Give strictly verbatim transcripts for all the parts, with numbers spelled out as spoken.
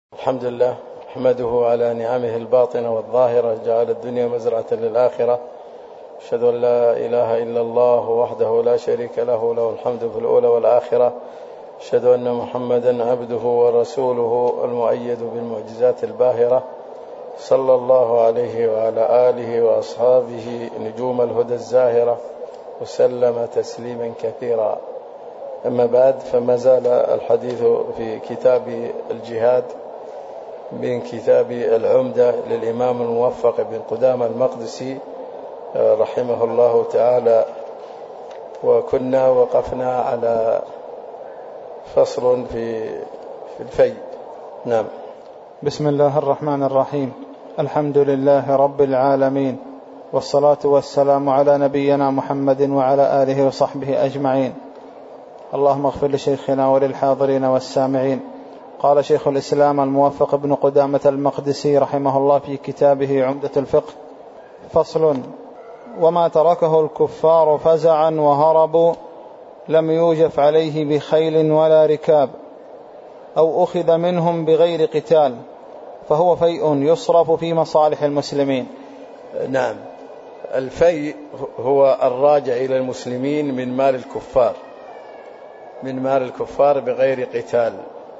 الحمد لله أحمده على نعمه الباطنة والظاهرة، جعل الدنيا مزرعة للآخرة. أشهد أن لا إله إلا الله وحده لا شريك له، له الحمد في الأولى والآخرة. أشهد أن محمدا عبده ورسوله المؤيد بالمعجزات الباهرة، صلى الله عليه وعلى آله وأصحابه نجوم الهدى الزاهرة، وسلم تسليما كثيرا. أما بعد، فما زال الحديث في كتاب الجهاد من كتاب العمدة للإمام الموفق بن قدامة المقدسي رحمه الله تعالى، وكنا وقفنا على فصل في في الفيء. نعم. بسم الله الرحمن الرحيم. الحمد لله رب العالمين، والصلاة والسلام على نبينا محمد وعلى آله وصحبه أجمعين. اللهم اغفر لشيخنا وللحاضرين والسامعين. قال شيخ الإسلام الموفق ابن قدامة المقدسي رحمه الله في كتابه عمدة الفقه: فصل: وما تركه الكفار فزعا وهربوا لم يوجف عليه بخيل ولا ركاب، أو أخذ منهم بغير قتال، فهو فيء يصرف في مصالح المسلمين. نعم، الفيء هو الراجع إلى المسلمين من مال الكفار من مال الكفار بغير قتال.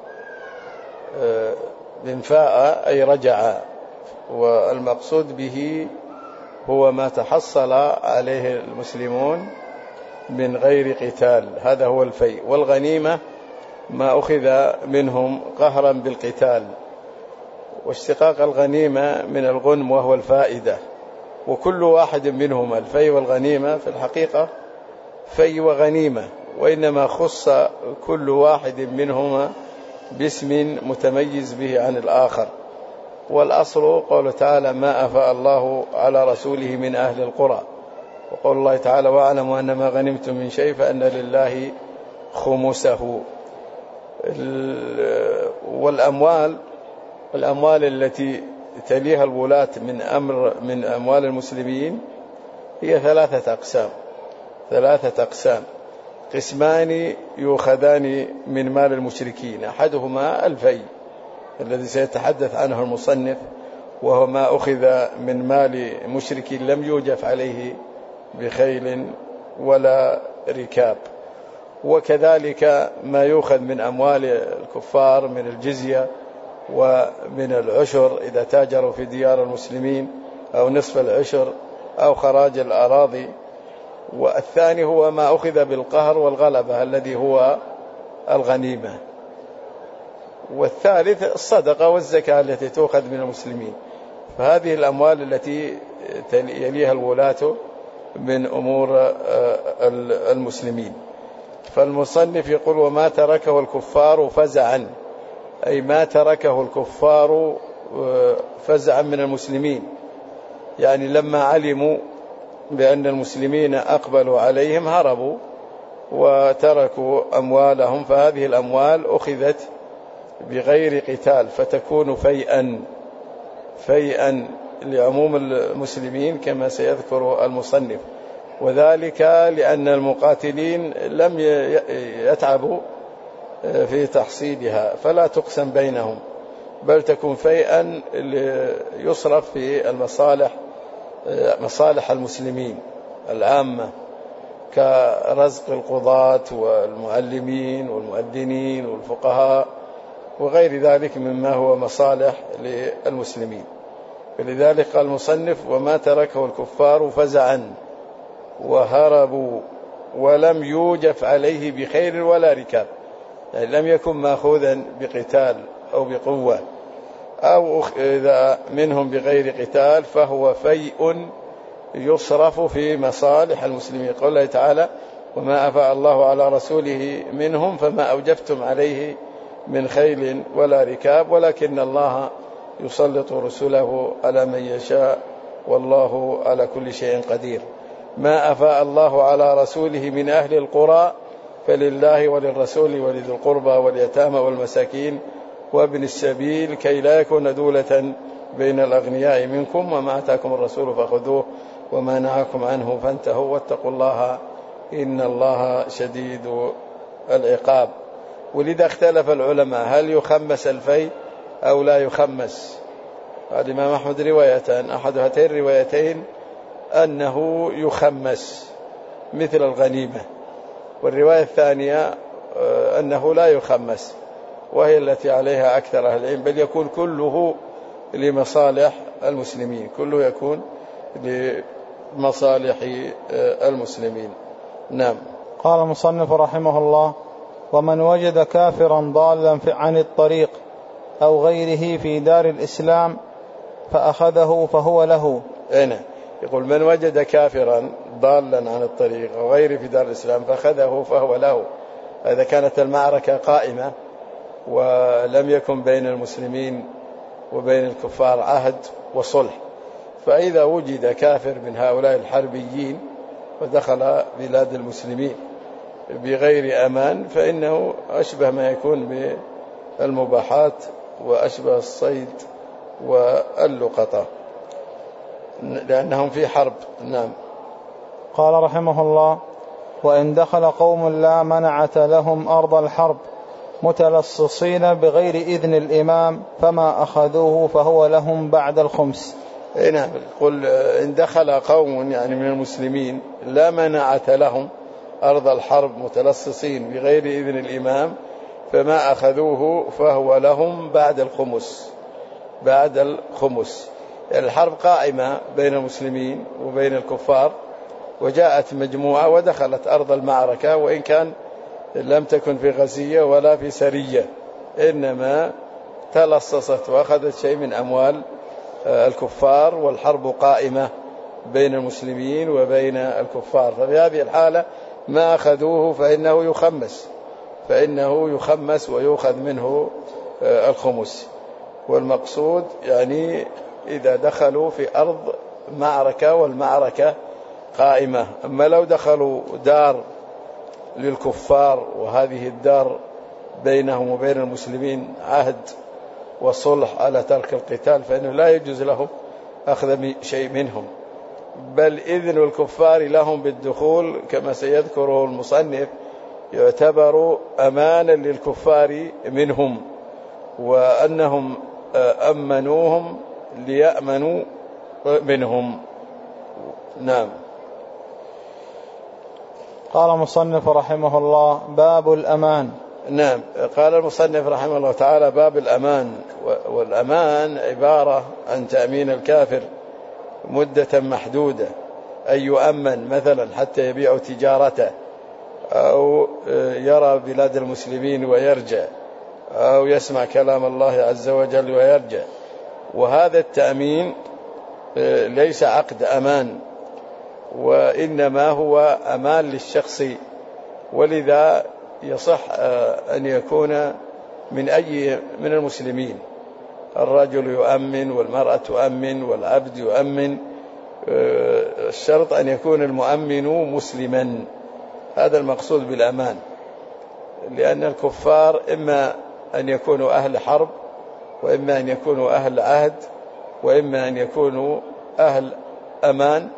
من فاء أي رجع، والمقصود به هو ما تحصل عليه المسلمون من غير قتال، هذا هو الفيء. والغنيمة ما أخذ منهم قهرا بالقتال، واشتقاق الغنيمة من الغنم وهو الفائدة. وكل واحد منهم، الفيء والغنيمة، في الحقيقة فيء وغنيمة، وإنما خص كل واحد منهما باسم متميز به عن الآخر. والأصل قوله تعالى: ما أفاء الله على رسوله من أهل القرى، وقول الله تعالى: واعلموا أن ما غنمتم من شيء فأن لله خمسه. والأموال الأموال التي تليها الولاة من أمر من أموال المسلمين هي ثلاثة أقسام ثلاثة أقسام قسمان يؤخذان من مال المشركين. أحدهما الفيء الذي سيتحدث عنه المصنف، وهو ما أخذ من مال مشرك لم يوجف عليه بخيل ولا ركاب. وكذلك ما يؤخذ من أموال الكفار من الجزية ومن العشر إذا تاجروا في ديار المسلمين، أو نصف العشر، أو خراج الأراضي. والثاني هو ما أخذ بالقهر والغلبة الذي هو الغنيمة. والثالث الصدقة والزكاة التي تؤخذ من المسلمين. فهذه الأموال التي يليها الولاة من أمور المسلمين. فالمصنف يقول: وما تركه الكفار فزعا، أي ما تركه الكفار فزعا من المسلمين، يعني لما علموا بأن المسلمين أقبلوا عليهم هربوا وتركوا أموالهم. فهذه الأموال أخذت بغير قتال، فتكون فيئا فيئا لعموم المسلمين كما سيذكر المصنف. وذلك لأن المقاتلين لم يتعبوا في تحصيلها، فلا تقسم بينهم، بل تكون فيئا يصرف في المصالح مصالح المسلمين العامة، كرزق القضاة والمعلمين والمؤذنين والفقهاء وغير ذلك مما هو مصالح للمسلمين. فلذلك قال المصنف: وما تركه الكفار فزعا وهربوا ولم يوجف عليه بخير ولا ركاب، يعني لم يكن ماخوذا بقتال أو بقوة، أو أخذ منهم بغير قتال، فهو فيء يصرف في مصالح المسلمين. قال الله تعالى: وما أفاء الله على رسوله منهم فما أوجفتم عليه من خيل ولا ركاب، ولكن الله يسلط رسله على من يشاء والله على كل شيء قدير. ما أفاء الله على رسوله من أهل القرى فلله وللرسول ولذي القربى واليتامى والمساكين وابن السبيل كي لا يكون دولة بين الأغنياء منكم، وما آتاكم الرسول فخذوه وما نهاكم عنه فانتهوا واتقوا الله إن الله شديد العقاب. ولذا اختلف العلماء: هل يخمس الفيء أو لا يخمس. الإمام أحمد روايتان، أحد هاتين الروايتين أنه يخمس مثل الغنيمة، والرواية الثانية أنه لا يخمس، وهي التي عليها أكثر أهل العلم، بل يكون كله لمصالح المسلمين، كله يكون لمصالح المسلمين. نعم. قال المصنف رحمه الله: ومن وجد كافرا ضالا عن الطريق أو غيره في دار الإسلام فأخذه فهو له. هنا يقول: من وجد كافرا ضالا عن الطريق أو غيره في دار الإسلام فأخذه فهو له. إذا كانت المعركة قائمة ولم يكن بين المسلمين وبين الكفار عهد وصلح، فإذا وجد كافر من هؤلاء الحربيين ودخل بلاد المسلمين بغير أمان فإنه أشبه ما يكون بالمباحات وأشبه الصيد واللقطة، لأنهم في حرب. نعم. قال رحمه الله: وإن دخل قوم لا منعة لهم أرض الحرب متلصصين بغير إذن الإمام فما أخذوه فهو لهم بعد الخمس. نعم. قل إن دخل قوم يعني من المسلمين لا منعة لهم أرض الحرب متلصصين بغير إذن الإمام فما أخذوه فهو لهم بعد الخمس. بعد الخمس يعني الحرب قائمة بين المسلمين وبين الكفار، وجاءت مجموعة ودخلت أرض المعركة، وإن كان لم تكن في غزية ولا في سرية، إنما تلصصت وأخذت شيء من أموال الكفار، والحرب قائمة بين المسلمين وبين الكفار، ففي هذه الحالة ما أخذوه فإنه يخمس فإنه يخمس ويؤخذ منه الخمس. والمقصود يعني إذا دخلوا في أرض معركة والمعركة قائمة. أما لو دخلوا دار للكفار وهذه الدار بينهم وبين المسلمين عهد وصلح على ترك القتال فإنه لا يجوز لهم أخذ شيء منهم، بل إذن الكفار لهم بالدخول كما سيذكره المصنف يعتبر أمانا للكفار منهم، وأنهم أمنوهم ليأمنوا منهم. نعم. قال المصنف رحمه الله: باب الأمان. نعم. قال المصنف رحمه الله تعالى: باب الأمان. والأمان عبارة عن تأمين الكافر مدة محدودة، أن يؤمن مثلا حتى يبيع تجارته، أو يرى بلاد المسلمين ويرجع، أو يسمع كلام الله عز وجل ويرجع. وهذا التأمين ليس عقد أمان، وإنما هو أمان للشخص، ولذا يصح أن يكون من أي من المسلمين، الرجل يؤمن والمرأة تؤمن والعبد يؤمن، الشرط أن يكون المؤمن مسلما. هذا المقصود بالأمان، لأن الكفار إما أن يكونوا أهل حرب، وإما أن يكونوا أهل عهد، وإما أن يكونوا أهل أمان،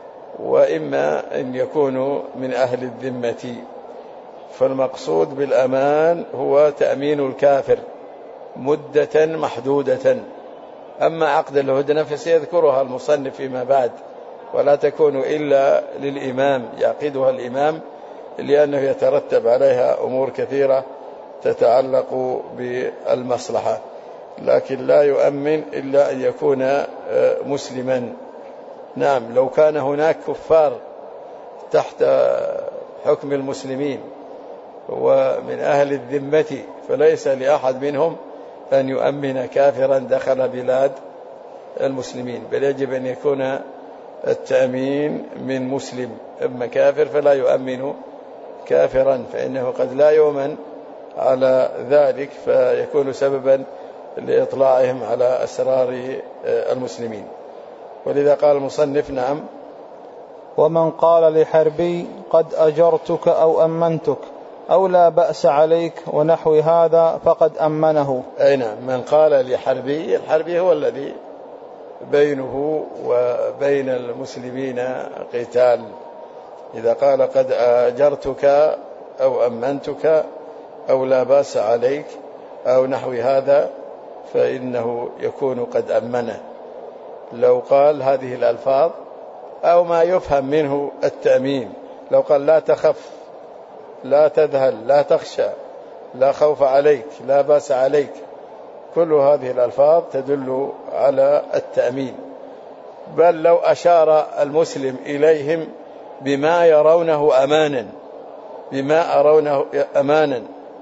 وإما أن يكونوا من أهل الذمة. فالمقصود بالأمان هو تأمين الكافر مدة محدودة. أما عقد الهدنة فسيذكرها المصنف فيما بعد، ولا تكون إلا للإمام، يعقدها الإمام، لأنه يترتب عليها أمور كثيرة تتعلق بالمصلحة، لكن لا يؤمن إلا أن يكون مسلما. نعم. لو كان هناك كفار تحت حكم المسلمين ومن أهل الذمة فليس لأحد منهم أن يؤمن كافرا دخل بلاد المسلمين، بل يجب أن يكون التأمين من مسلم. أما كافر فلا يؤمن كافرا، فإنه قد لا يؤمن على ذلك فيكون سببا لإطلاعهم على أسرار المسلمين. ولذا قال المصنف: نعم. ومن قال لحربي قد أجرتك أو أمنتك أو لا بأس عليك ونحو هذا فقد أمنه. أي نعم. من قال لحربي، الحربي هو الذي بينه وبين المسلمين قتال، إذا قال قد أجرتك أو أمنتك أو لا بأس عليك أو نحو هذا فإنه يكون قد أمنه. لو قال هذه الألفاظ أو ما يفهم منه التأمين، لو قال لا تخف، لا تذهل، لا تخشى، لا خوف عليك، لا بأس عليك، كل هذه الألفاظ تدل على التأمين. بل لو أشار المسلم إليهم بما يرونه أمانا، بما أرونه أمانا،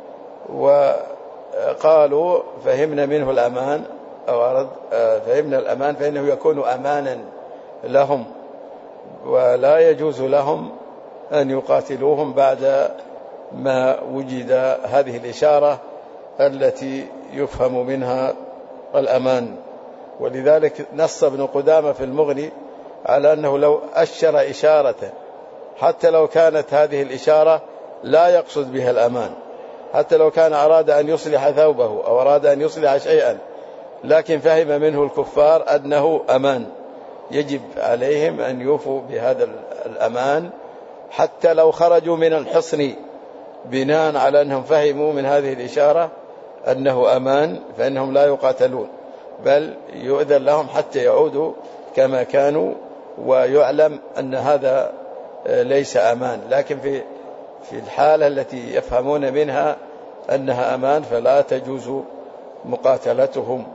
وقالوا فهمنا منه الأمان أو أرد فهمنا الأمان، فإنه يكون أمانا لهم، ولا يجوز لهم أن يقاتلوهم بعد ما وجد هذه الإشارة التي يفهم منها الأمان. ولذلك نص ابن قدامة في المغني على أنه لو أشر إشارة حتى لو كانت هذه الإشارة لا يقصد بها الأمان، حتى لو كان أراد أن يصلح ثوبه أو أراد أن يصلح شيئا لكن فهم منه الكفار أنه أمان، يجب عليهم أن يوفوا بهذا الأمان حتى لو خرجوا من الحصن بناء على أنهم فهموا من هذه الإشارة أنه أمان، فإنهم لا يقاتلون، بل يؤذن لهم حتى يعودوا كما كانوا، ويعلم أن هذا ليس أمان. لكن في في الحالة التي يفهمون منها أنها أمان فلا تجوز مقاتلتهم،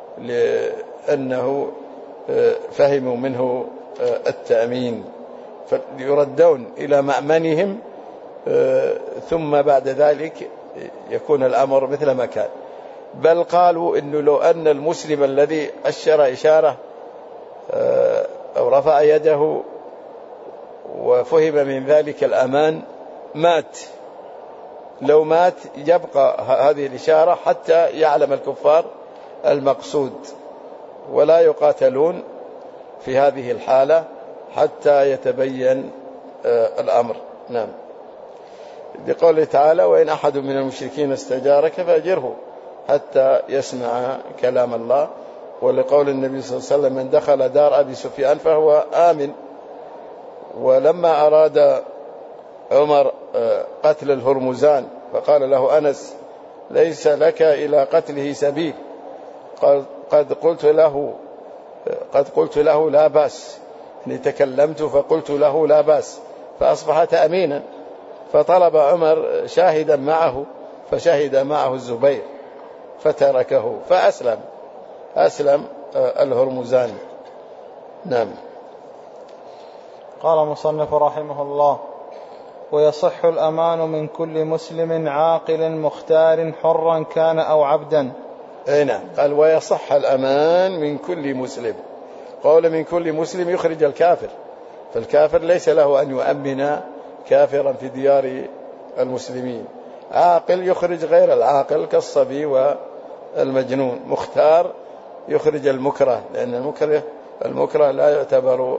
لأنه فهموا منه التأمين، فيردون إلى مأمنهم، ثم بعد ذلك يكون الأمر مثل ما كان. بل قالوا إنه لو أن المسلم الذي أشر إشارة أو رفع يده وفهم من ذلك الأمان مات، لو مات يبقى هذه الإشارة حتى يعلم الكفار المقصود، ولا يقاتلون في هذه الحالة حتى يتبين الأمر. نعم. لقوله تعالى وإن أحد من المشركين استجارك فأجره حتى يسمع كلام الله. ولقول النبي صلى الله عليه وسلم من دخل دار أبي سفيان فهو آمن. ولما أراد عمر قتل الهرمزان فقال له أنس ليس لك إلى قتله سبيل، قال قد قلت له قد قلت له لا بأس، إني تكلمت فقلت له لا بأس، فأصبح تأمينا. فطلب عمر شاهدا معه فشهد معه الزبير فتركه فأسلم أسلم الهرمزان. نعم. قال مصنف رحمه الله ويصح الأمان من كل مسلم عاقل مختار حرا كان أو عبدا. أي نعم. قال ويصح الأمان من كل مسلم، قول من كل مسلم يخرج الكافر، فالكافر ليس له أن يؤمن كافرا في ديار المسلمين. عاقل يخرج غير العاقل كالصبي والمجنون. مختار يخرج المكره، لأن المكره المكره لا يعتبر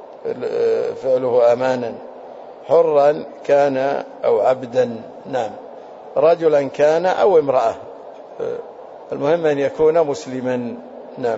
فعله أمانا. حرا كان أو عبدا. نعم. رجلا كان أو امرأة، المهم أن يكون مسلما. نعم.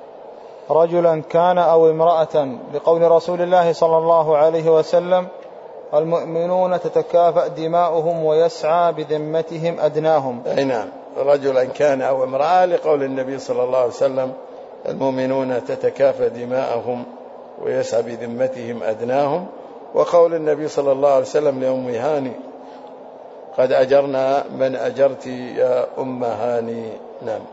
رجلا كان أو امرأة، لقول رسول الله صلى الله عليه وسلم المؤمنون تتكافأ دماؤهم ويسعى بذمتهم أدناهم. أي نعم. رجلا كان أو امرأة، لقول النبي صلى الله عليه وسلم المؤمنون تتكافأ دماؤهم ويسعى بذمتهم أدناهم. وقول النبي صلى الله عليه وسلم لأم هاني قد أجرنا من أجرت يا أم هاني. نعم.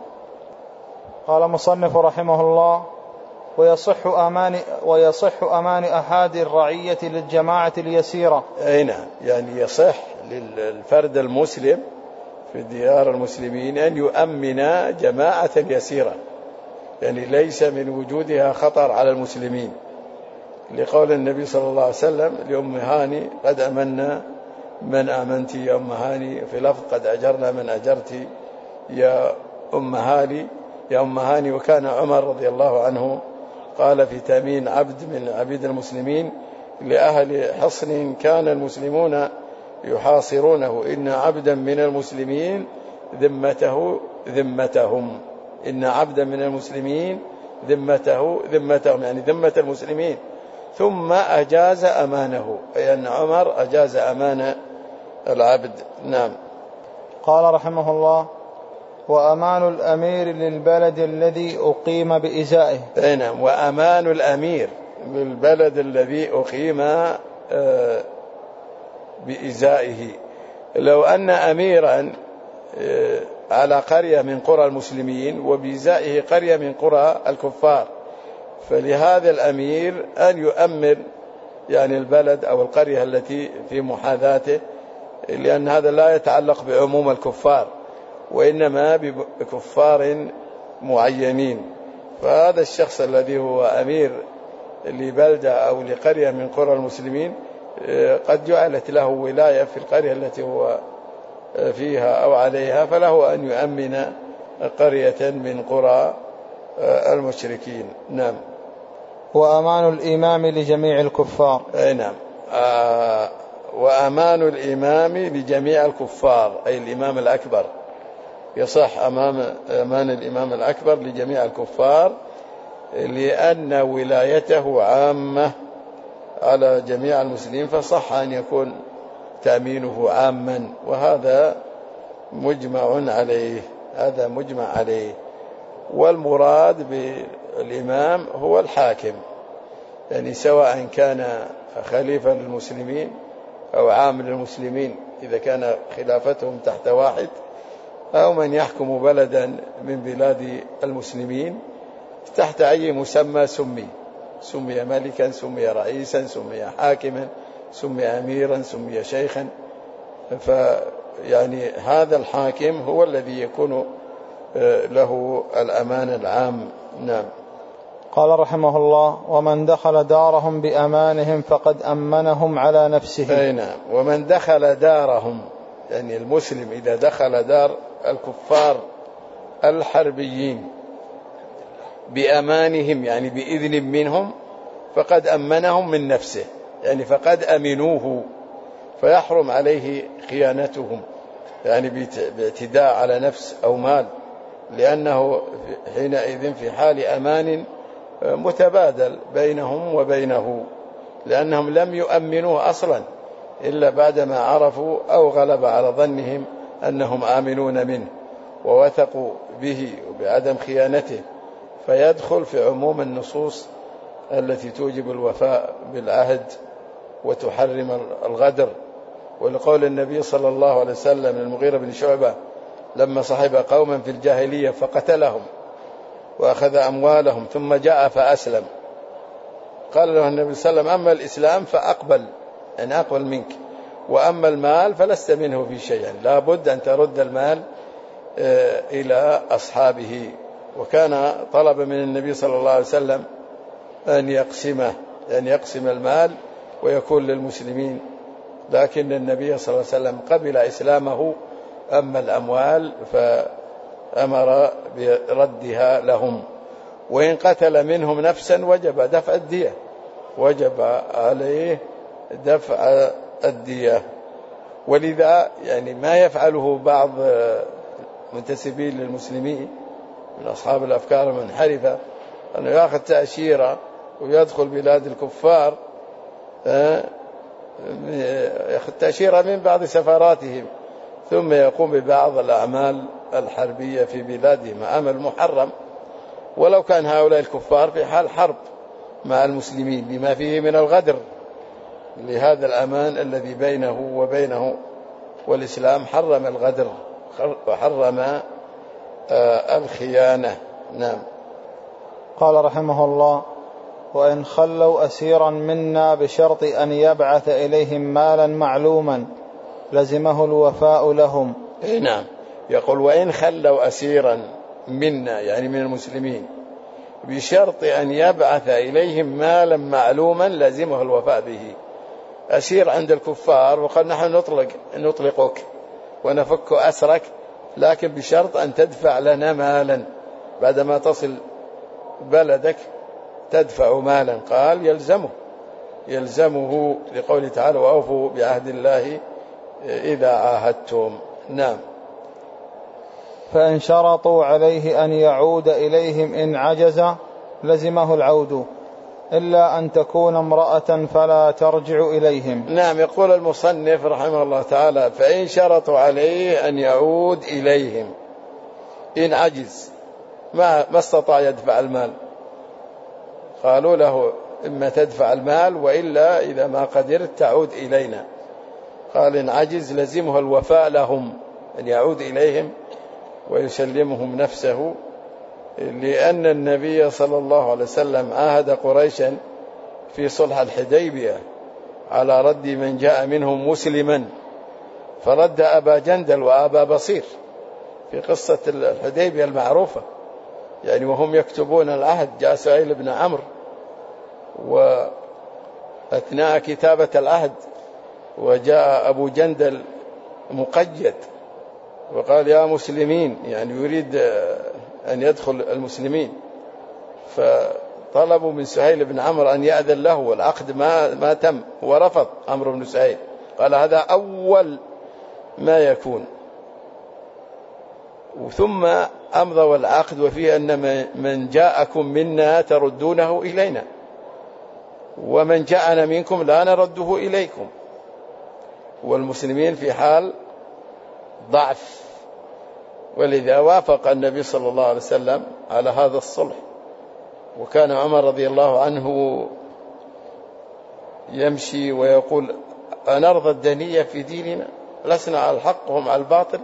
قال مصنف رحمه الله ويصح أمان ويصح أمان أحد الرعية للجماعة اليسيرة. أي نعم. يعني يصح للفرد المسلم في ديار المسلمين أن يؤمن جماعة يسيرة، يعني ليس من وجودها خطر على المسلمين، لقول النبي صلى الله عليه وسلم لأم هاني قد أمنا من آمنت يا أم هاني، في لفظ قد أجرنا من أجرت يا أم هاني يا أم هاني. وكان عمر رضي الله عنه قال في تأمين عبد من عبيد المسلمين لأهل حصن كان المسلمون يحاصرونه إن عبدا من المسلمين ذمته ذمتهم إن عبدا من المسلمين ذمته ذمتهم يعني ذمة المسلمين، ثم أجاز أمانه، أي أن عمر أجاز أمان العبد. نعم. قال رحمه الله وأمان الأمير للبلد الذي أقيم بإزائه. نعم، وأمان الأمير للبلد الذي أقيم بإزائه. لو أن أميرا على قرية من قرى المسلمين وبإزائه قرية من قرى الكفار، فلهذا الأمير أن يؤمن يعني البلد أو القرية التي في محاذاته، لأن هذا لا يتعلق بعموم الكفار وإنما بكفار معينين. فهذا الشخص الذي هو أمير لبلدة أو لقرية من قرى المسلمين قد جعلت له ولاية في القرية التي هو فيها أو عليها، فله أن يؤمن قرية من قرى المشركين. نعم. وأمان الإمام لجميع الكفار. أي نعم. آه وأمان الإمام لجميع الكفار، أي الإمام الأكبر، يصح أمام أمان الإمام الأكبر لجميع الكفار، لأن ولايته عامة على جميع المسلمين، فصح أن يكون تأمينه عاما، وهذا مجمع عليه، هذا مجمع عليه. والمراد بالإمام هو الحاكم، يعني سواء كان خليفة للمسلمين أو عام للمسلمين إذا كان خلافتهم تحت واحد، أو من يحكم بلدا من بلاد المسلمين تحت أي مسمى سمي، سمي ملكا، سمي رئيسا، سمي حاكما، سمي أميرا، سمي شيخا، فيعني هذا الحاكم هو الذي يكون له الأمان العام. نعم. قال رحمه الله: ومن دخل دارهم بأمانهم فقد أمنهم على نفسه. أي نعم. ومن دخل دارهم، يعني المسلم إذا دخل دار الكفار الحربيين بأمانهم، يعني بإذن منهم، فقد أمنهم من نفسه، يعني فقد أمنوه، فيحرم عليه خيانتهم، يعني باعتداء على نفس أو مال، لأنه حينئذ في حال أمان متبادل بينهم وبينه، لأنهم لم يؤمنوه أصلا إلا بعدما عرفوا أو غلب على ظنهم أنهم آمنون منه ووثقوا به وبعدم خيانته، فيدخل في عموم النصوص التي توجب الوفاء بالعهد وتحرم الغدر. ولقول النبي صلى الله عليه وسلم للمغيرة بن شعبة لما صحب قوما في الجاهلية فقتلهم وأخذ أموالهم ثم جاء فأسلم، قال له النبي صلى الله عليه وسلم: أما الإسلام فأقبل، يعني أقبل منك، وأما المال فلست منه في شيء، يعني لا بد أن ترد المال إلى أصحابه. وكان طلب من النبي صلى الله عليه وسلم أن يقسمه، أن يقسم المال ويكون للمسلمين، لكن النبي صلى الله عليه وسلم قبل إسلامه، أما الأموال فأمر بردها لهم. وإن قتل منهم نفسا وجب دفع الدية، وجب عليه دفع الدية. ولذا يعني ما يفعله بعض منتسبين للمسلمين من أصحاب الأفكار المنحرفة أنه يأخذ تأشيرة ويدخل بلاد الكفار، يأخذ تأشيرة من بعض سفاراتهم ثم يقوم ببعض الأعمال الحربية في بلادهم، عمل محرم، ولو كان هؤلاء الكفار في حال حرب مع المسلمين لما فيه من الغدر لهذا الأمان الذي بينه وبينه. والإسلام حرم الغدر وحرم الخيانة. نعم. قال رحمه الله: وإن خلوا أسيرا منا بشرط أن يبعث إليهم مالا معلوما لزمه الوفاء لهم. نعم. يقول: وإن خلوا أسيرا منا، يعني من المسلمين، بشرط أن يبعث إليهم مالا معلوما لزمه الوفاء به. أسير عند الكفار وقال: نحن نطلق نطلقك ونفك أسرك، لكن بشرط أن تدفع لنا مالا بعدما تصل بلدك، تدفع مالا. قال: يلزمه يلزمه لقوله تعالى: وأوفوا بعهد الله إذا عاهدتم. نعم. فإن شرطوا عليه أن يعود إليهم إن عجز لزمه العود، إلا أن تكون امرأة فلا ترجع إليهم. نعم. يقول المصنف رحمه الله تعالى: فإن شرطوا عليه أن يعود إليهم، إن عجز ما, ما استطاع يدفع المال. قالوا له إما تدفع المال وإلا إذا ما قدرت تعود إلينا. قال إن عجز لزمها الوفاء لهم، أن يعود إليهم ويسلمهم نفسه، لأن النبي صلى الله عليه وسلم عاهد قريشا في صلح الحديبية على رد من جاء منهم مسلما، فرد أبا جندل وأبا بصير في قصة الحديبية المعروفة، يعني وهم يكتبون العهد جاء سهيل بن عمرو وأثناء كتابة العهد وجاء أبو جندل مقيد وقال يا مسلمين، يعني يريد أن يدخل المسلمين، فطلبوا من سهيل بن عمرو أن يأذن له والعقد ما, ما تم، ورفض عمرو بن سهيل، قال هذا أول ما يكون. ثم أمضوا العقد وفيه أن من جاءكم منا تردونه إلينا ومن جاءنا منكم لا نرده إليكم، والمسلمين في حال ضعف، ولذا وافق النبي صلى الله عليه وسلم على هذا الصلح. وكان عمر رضي الله عنه يمشي ويقول أنرضى الدنية في ديننا، لسنا على الحق وهم على الباطل.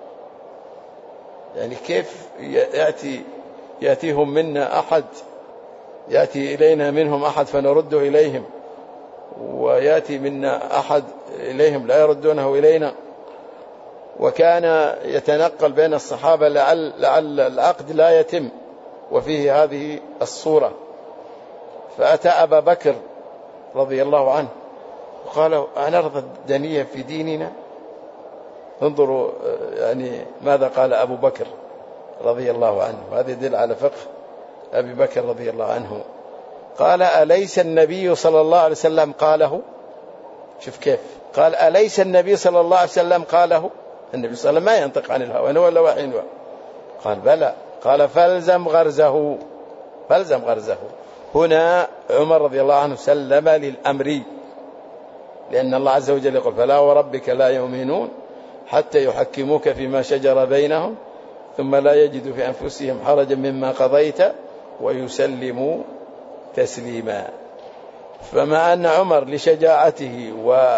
يعني كيف يأتي يأتيهم منا أحد، يأتي إلينا منهم أحد فنرده إليهم، ويأتي منا أحد إليهم لا يردونه إلينا. وكان يتنقل بين الصحابة لعل, لعل العقد لا يتم وفيه هذه الصورة. فأتى أبا بكر رضي الله عنه وقال أنرضى الدنية في ديننا. انظروا يعني ماذا قال أبو بكر رضي الله عنه، هذا يدل على فقه أبي بكر رضي الله عنه. قال أليس النبي صلى الله عليه وسلم قاله؟ شوف كيف قال أليس النبي صلى الله عليه وسلم قاله؟ النبي صلى الله عليه وسلم ما ينطق عن الهوى ولا وحي. قال بلى. قال فالزم غرزه، فالزم غرزه. هنا عمر رضي الله عنه سلم للأمر، لأن الله عز وجل يقول فلا وربك لا يؤمنون حتى يحكموك فيما شجر بينهم ثم لا يجدوا في أنفسهم حرجا مما قضيت ويسلموا تسليما. فمع أن عمر لشجاعته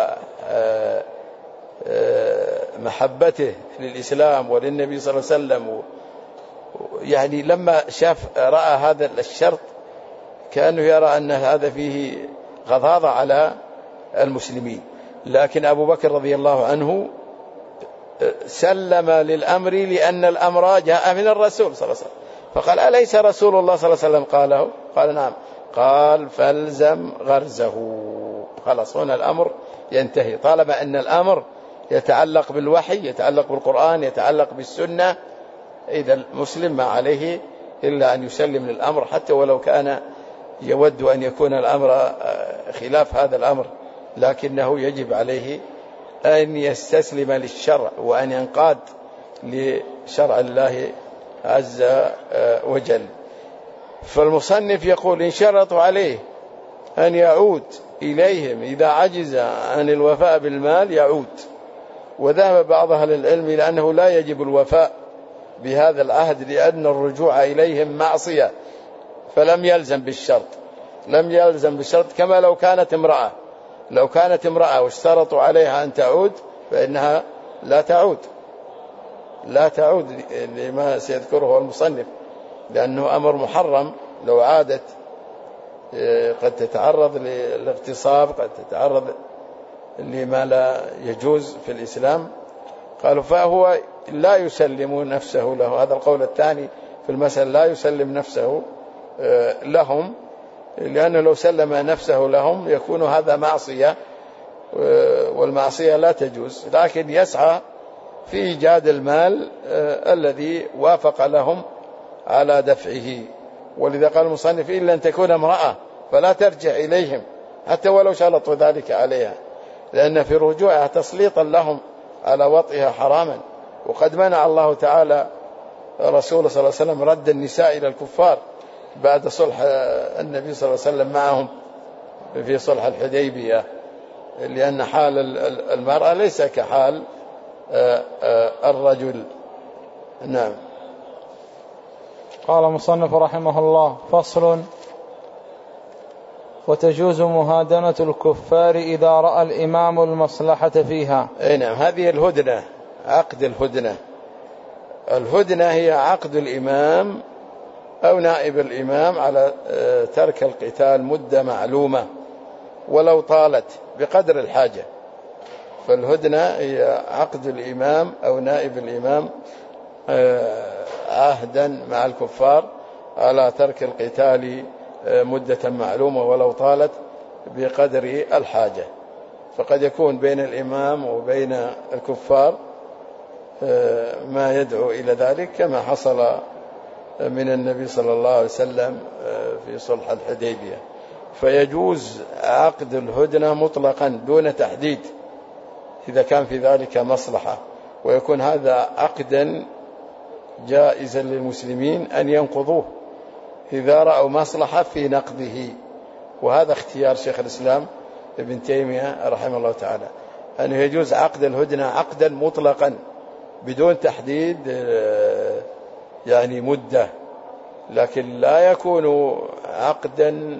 ومحبته للإسلام وللنبي صلى الله عليه وسلم، يعني لما شاف رأى هذا الشرط كأنه يرى أن هذا فيه غضاضة على المسلمين، لكن أبو بكر رضي الله عنه سلم للأمر لأن الأمر جاء من الرسول صلى الله عليه وسلم. فقال أليس رسول الله صلى الله عليه وسلم قاله؟ قال نعم. قال فالزم غرزه. خلاص هنا الأمر ينتهي، طالما أن الأمر يتعلق بالوحي، يتعلق بالقرآن، يتعلق بالسنة، إذا المسلم ما عليه إلا أن يسلم للأمر، حتى ولو كان يود أن يكون الأمر خلاف هذا الأمر، لكنه يجب عليه أن يستسلم للشرع وأن ينقاد لشرع الله عز وجل. فالمصنف يقول إن شرطوا عليه أن يعود إليهم إذا عجز عن الوفاء بالمال يعود. وذهب بعض أهل العلم لأنه لا يجب الوفاء بهذا العهد لأن الرجوع إليهم معصية، فلم يلزم بالشرط، لم يلزم بالشرط كما لو كانت امرأة، لو كانت امرأة واشترطوا عليها أن تعود فإنها لا تعود، لا تعود لما سيذكره المصنف، لأنه أمر محرم. لو عادت قد تتعرض للاغتصاب، قد تتعرض لما لا يجوز في الإسلام. قالوا فهو لا يسلم نفسه له، هذا القول الثاني في المسألة، لا يسلم نفسه لهم، لأنه لو سلم نفسه لهم يكون هذا معصية، والمعصية لا تجوز، لكن يسعى في إيجاد المال الذي وافق لهم على دفعه. ولذا قال المصنف إلا أن تكون امرأة فلا ترجع إليهم حتى ولو شرطوا ذلك عليها، لأن في رجوعها تسليطا لهم على وطئها حراما. وقد منع الله تعالى رسوله صلى الله عليه وسلم رد النساء إلى الكفار بعد صلح النبي صلى الله عليه وسلم معهم في صلح الحديبية، لأن حال المرأة ليس كحال الرجل. نعم. قال مصنف رحمه الله: فصل: وتجوز مهادنة الكفار إذا رأى الإمام المصلحة فيها. أي نعم، هذه الهدنة، عقد الهدنة. الهدنة هي عقد الإمام أو نائب الإمام على ترك القتال مدة معلومة ولو طالت بقدر الحاجة. فالهدنة هي عقد الإمام أو نائب الإمام عهدا مع الكفار على ترك القتال مدة معلومة ولو طالت بقدر الحاجة. فقد يكون بين الإمام وبين الكفار ما يدعو إلى ذلك، كما حصل من النبي صلى الله عليه وسلم في صلح الحديبية. فيجوز عقد الهدنة مطلقا دون تحديد إذا كان في ذلك مصلحة، ويكون هذا عقدا جائزا للمسلمين أن ينقضوه إذا رأوا مصلحة في نقضه. وهذا اختيار شيخ الإسلام ابن تيمية رحمه الله تعالى، أنه يجوز عقد الهدنة عقدا مطلقا بدون تحديد يعني مدة، لكن لا يكون عقدا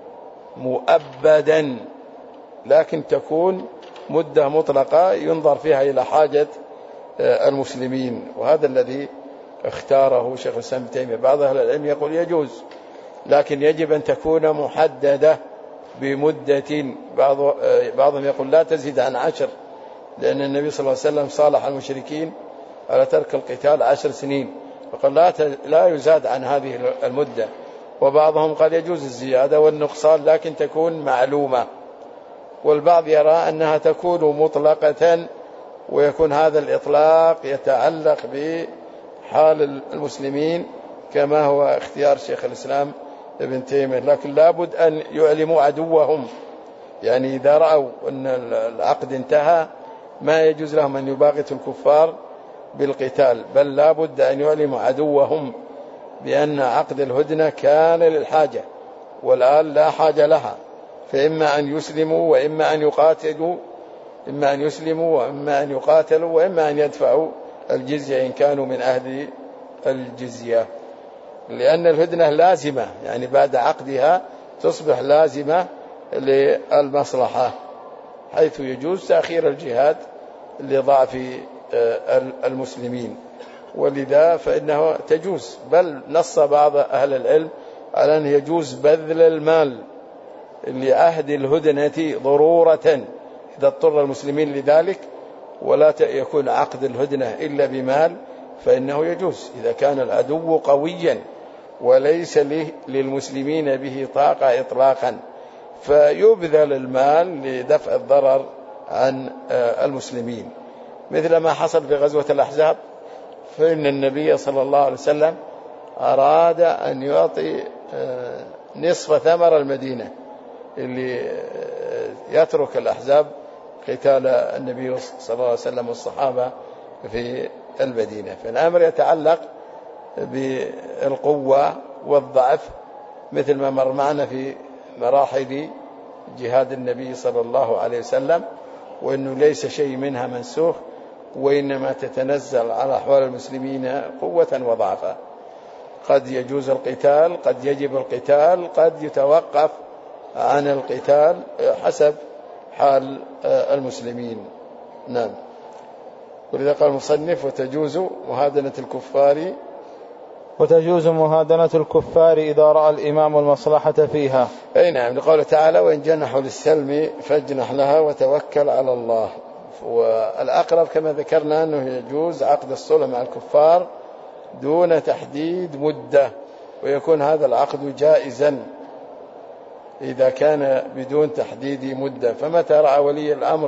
مؤبدا، لكن تكون مدة مطلقة ينظر فيها إلى حاجة المسلمين. وهذا الذي اختاره شيخ الإسلام ابن تيمية. بعض أهل العلم يقول يجوز، لكن يجب أن تكون محددة بمدة. بعض بعضهم يقول لا تزيد عن عشر، لأن النبي صلى الله عليه وسلم صالح المشركين على ترك القتال عشر سنين، فقال لا لا يزاد عن هذه المدة. وبعضهم قال يجوز الزيادة والنقصان لكن تكون معلومة. والبعض يرى أنها تكون مطلقة، ويكون هذا الإطلاق يتعلق بحال المسلمين كما هو اختيار شيخ الإسلام ابن تيمية. لكن لابد أن يعلموا عدوهم، يعني إذا رأوا أن العقد انتهى ما يجوز لهم أن يباغتوا الكفار بالقتال، بل لابد أن يعلموا عدوهم بأن عقد الهدنة كان للحاجة والآن لا حاجة لها، فإما أن يسلموا وإما أن يقاتلوا، إما أن يسلموا وإما أن يقاتلوا وإما أن يدفعوا الجزية إن كانوا من أهل الجزية. لأن الهدنة لازمة، يعني بعد عقدها تصبح لازمة للمصلحة، حيث يجوز تأخير الجهاد لضعف المسلمين. ولذا فإنه تجوز، بل نص بعض أهل العلم على أن يجوز بذل المال لعهد الهدنة ضرورة إذا اضطر المسلمين لذلك، ولا يكون عقد الهدنة إلا بمال، فإنه يجوز إذا كان العدو قويا وليس للمسلمين به طاقة إطلاقا، فيبذل المال لدفع الضرر عن المسلمين، مثل ما حصل في غزوة الأحزاب. فإن النبي صلى الله عليه وسلم أراد أن يعطي نصف ثمر المدينة اللي يترك الأحزاب قتال النبي صلى الله عليه وسلم والصحابة في المدينة. فالأمر يتعلق بالقوة والضعف، مثل ما مر معنا في مراحل جهاد النبي صلى الله عليه وسلم، وأنه ليس شيء منها منسوخ، وإنما تتنزل على أحوال المسلمين قوة وضعفا. قد يجوز القتال، قد يجب القتال، قد يتوقف عن القتال حسب حال المسلمين. نعم. ولذا قال المصنف: وتجوز مهادنة الكفار وتجوز مهادنة الكفار إذا رأى الإمام المصلحة فيها. أي نعم، لقوله تعالى: وإن جنحوا للسلم فاجنح لها وتوكل على الله. والأقرب كما ذكرنا أنه يجوز عقد الصلح مع الكفار دون تحديد مدة، ويكون هذا العقد جائزا إذا كان بدون تحديد مدة. فمتى رأى ولي الأمر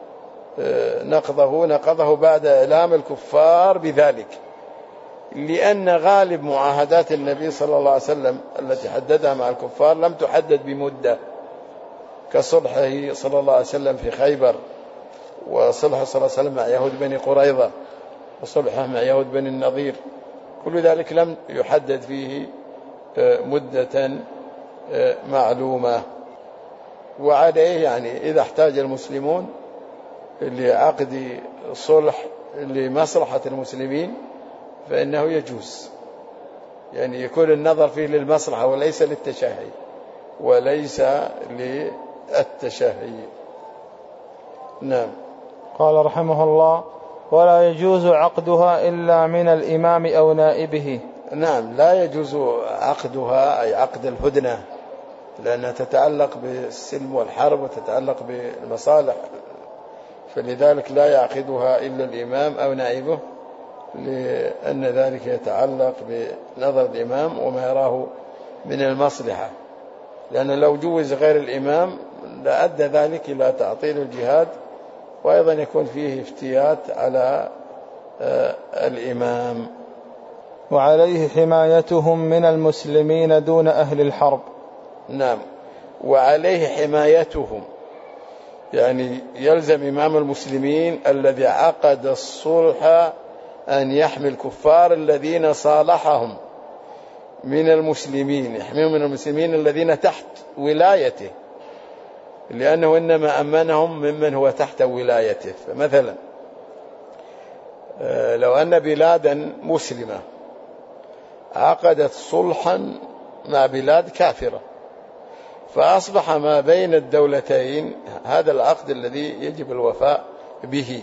نقضه نقضه بعد إعلام الكفار بذلك، لأن غالب معاهدات النبي صلى الله عليه وسلم التي حددها مع الكفار لم تحدد بمدة، كصلحه صلى الله عليه وسلم في خيبر، وصلحه صلى الله عليه وسلم مع يهود بني قريظة، وصلحه مع يهود بني النضير، كل ذلك لم يحدد فيه مدة معلومة. وعليه يعني إذا احتاج المسلمون لعقد صلح لمصلحة المسلمين فإنه يجوز، يعني يكون النظر فيه للمصلحة وليس للتشهي وليس للتشهي. نعم. قال رحمه الله: ولا يجوز عقدها إلا من الإمام أو نائبه. نعم، لا يجوز عقدها أي عقد الهدنة، لأنها تتعلق بالسلم والحرب وتتعلق بالمصالح، فلذلك لا يعقدها إلا الإمام أو نائبه، لأن ذلك يتعلق بنظر الإمام وما يراه من المصلحة، لأن لو جوز غير الإمام لأدى ذلك إلى تعطيل الجهاد، وأيضا يكون فيه افتيات على الإمام. وعليه حمايتهم من المسلمين دون أهل الحرب. نعم، وعليه حمايتهم، يعني يلزم إمام المسلمين الذي عقد الصلح أن يحمي الكفار الذين صالحهم من المسلمين، يحميهم من المسلمين الذين تحت ولايته، لأنه إنما أمنهم ممن هو تحت ولايته. فمثلا لو أن بلادا مسلمة عقدت صلحا مع بلاد كافرة، فأصبح ما بين الدولتين هذا العقد الذي يجب الوفاء به،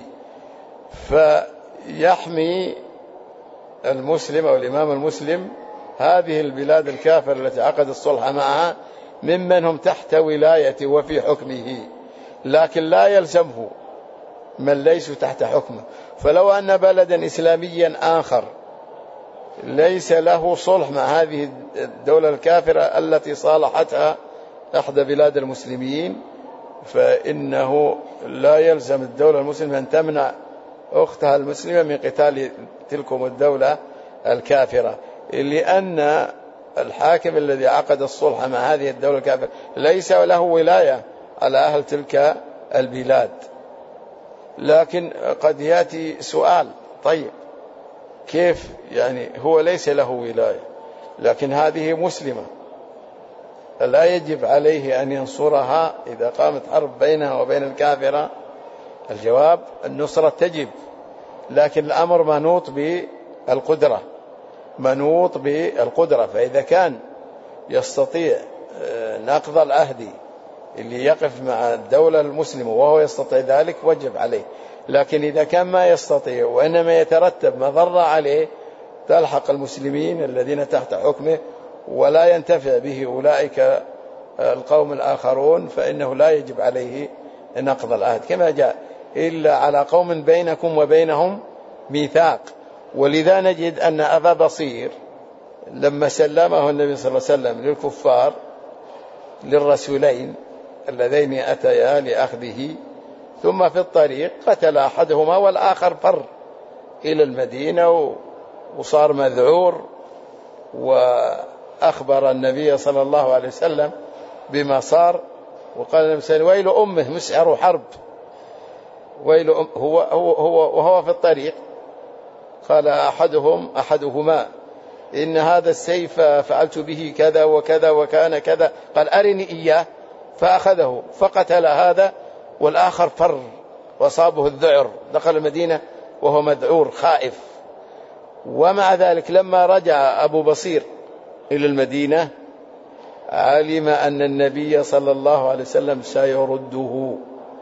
فيحمي المسلم أو الإمام المسلم هذه البلاد الكافرة التي عقد الصلح معها ممن هم تحت ولايته وفي حكمه، لكن لا يلزمه من ليسوا تحت حكمه. فلو أن بلدا إسلاميا آخر ليس له صلح مع هذه الدولة الكافرة التي صالحتها إحدى بلاد المسلمين، فإنه لا يلزم الدولة المسلمة أن تمنع أختها المسلمة من قتال تلكم الدولة الكافرة، لأن الحاكم الذي عقد الصلح مع هذه الدولة الكافرة ليس له ولاية على أهل تلك البلاد. لكن قد يأتي سؤال: طيب كيف يعني هو ليس له ولاية لكن هذه مسلمة، لا يجب عليه أن ينصرها إذا قامت حرب بينها وبين الكافرة؟ الجواب: النصرة تجب، لكن الأمر منوط بالقدرة، منوط بالقدرة. فإذا كان يستطيع نقض العهد اللي يقف مع الدولة المسلمة وهو يستطيع ذلك وجب عليه، لكن إذا كان ما يستطيع وإنما يترتب مضرة عليه تلحق المسلمين الذين تحت حكمه ولا ينتفع به أولئك القوم الآخرون، فإنه لا يجب عليه نقض العهد كما جاء: إلا على قوم بينكم وبينهم ميثاق. ولذا نجد أن أبا بصير لما سلمه النبي صلى الله عليه وسلم للكفار للرسولين اللذين أتيا لأخذه، ثم في الطريق قتل أحدهما والآخر فر إلى المدينة وصار مذعور، وأخبر النبي صلى الله عليه وسلم بما صار، وقال النبي صلى الله عليه وسلم: ويل أمه مسعر حرب، ويل أم هو, هو, هو وهو في الطريق قال أحدهم أحدهما: إن هذا السيف فعلت به كذا وكذا وكان كذا، قال: أرني إياه، فأخذه فقتل هذا والآخر فر وصابه الذعر، دخل المدينة وهو مذعور خائف. ومع ذلك لما رجع أبو بصير إلى المدينة علم أن النبي صلى الله عليه وسلم سيرده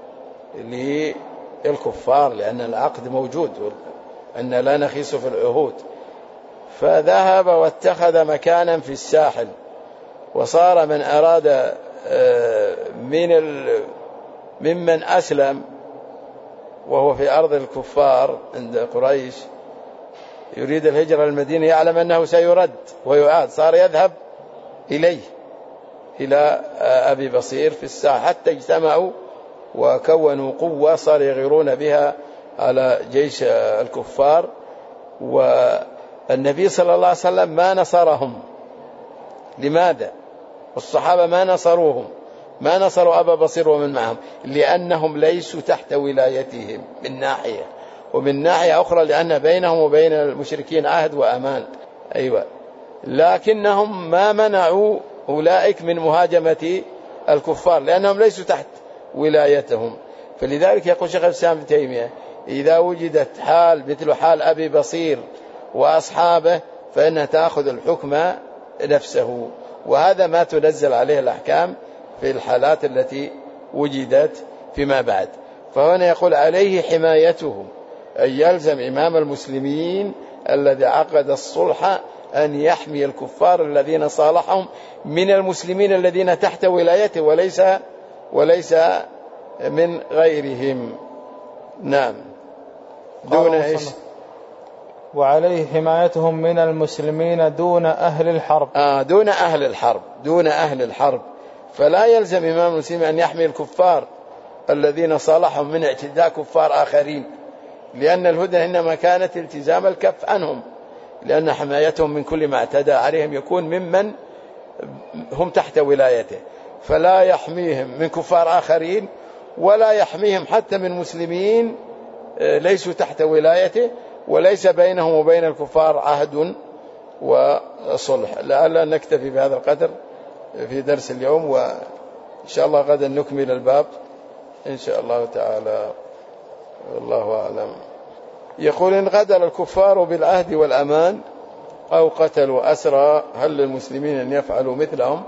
للكفار، لأن العقد موجود أن لا نخيس في العهود، فذهب واتخذ مكانا في الساحل، وصار من أراد من ممن أسلم وهو في أرض الكفار عند قريش يريد الهجرة للمدينة يعلم أنه سيرد ويعاد، صار يذهب إليه إلى أبي بصير في الساحل حتى اجتمعوا وكونوا قوة صار يغيرون بها على جيش الكفار. والنبي صلى الله عليه وسلم ما نصرهم. لماذا؟ والصحابة ما نصروهم، ما نصروا أبا بصير ومن معهم، لأنهم ليسوا تحت ولايتهم من ناحية، ومن ناحية أخرى لأن بينهم وبين المشركين عهد وأمان. أيوة، لكنهم ما منعوا أولئك من مهاجمة الكفار لأنهم ليسوا تحت ولايتهم. فلذلك يقول شيخ الإسلام ابن تيمية: إذا وجدت حال مثل حال أبي بصير وأصحابه فإنها تأخذ الحكم نفسه. وهذا ما تنزل عليه الأحكام في الحالات التي وجدت فيما بعد. فهنا يقول عليه حمايتهم، أن يلزم إمام المسلمين الذي عقد الصلح أن يحمي الكفار الذين صالحهم من المسلمين الذين تحت ولايته وليس وليس من غيرهم. نعم. دون إيش؟ وعليه حمايتهم من المسلمين دون أهل الحرب. آه دون أهل الحرب، دون أهل الحرب. فلا يلزم إمام المسلمين أن يحمي الكفار الذين صالحهم من اعتداء كفار آخرين، لأن الهدنة إنما كانت التزام الكف عنهم، لأن حمايتهم من كل ما اعتدى عليهم يكون ممن هم تحت ولايته، فلا يحميهم من كفار آخرين ولا يحميهم حتى من مسلمين ليسوا تحت ولايته وليس بينهم وبين الكفار عهد وصلح. لعل نكتفي بهذا القدر في درس اليوم، وإن شاء الله غدا نكمل الباب إن شاء الله تعالى، والله أعلم. يقول: إن غدر الكفار بالعهد والأمان أو قتلوا أسرى هل للمسلمين أن يفعلوا مثلهم؟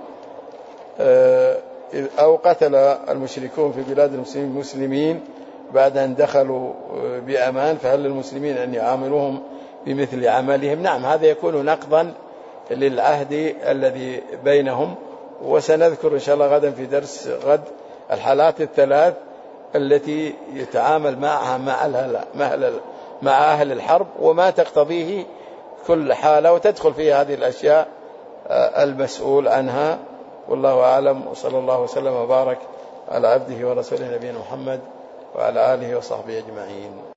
أو قتل المشركون في بلاد المسلمين المسلمين بعد أن دخلوا بأمان، فهل للمسلمين أن يعاملوهم بمثل عملهم؟ نعم، هذا يكون نقضا للعهد الذي بينهم. وسنذكر إن شاء الله غدا في درس غد الحالات الثلاث التي يتعامل معها مع أهل الحرب وما تقتضيه كل حالة، وتدخل فيها هذه الأشياء المسؤول عنها. والله أعلم، وصلى الله وسلم وبارك على عبده ورسوله نبينا محمد وعلى آله وصحبه أجمعين.